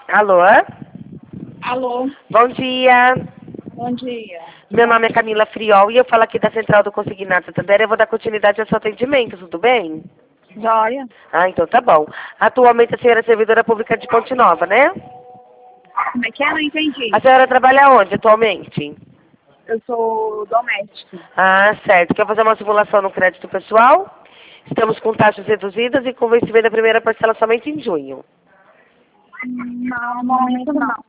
Alô? Alô, Bom dia. bom dia. Meu nome é Camila Friol e eu falo aqui da Central do Consignado Santander. Eu vou dar continuidade ao seu atendimento, tudo bem? Jóia. Ah, então tá bom. Atualmente a senhora é servidora pública de Ponte Nova, né? Como é que é? Não entendi. A senhora trabalha onde atualmente? Eu sou doméstica. Ah, certo. Quer fazer uma simulação no crédito pessoal? Estamos com taxas reduzidas e com vencimento da primeira parcela somente em junho. Não, no momento não.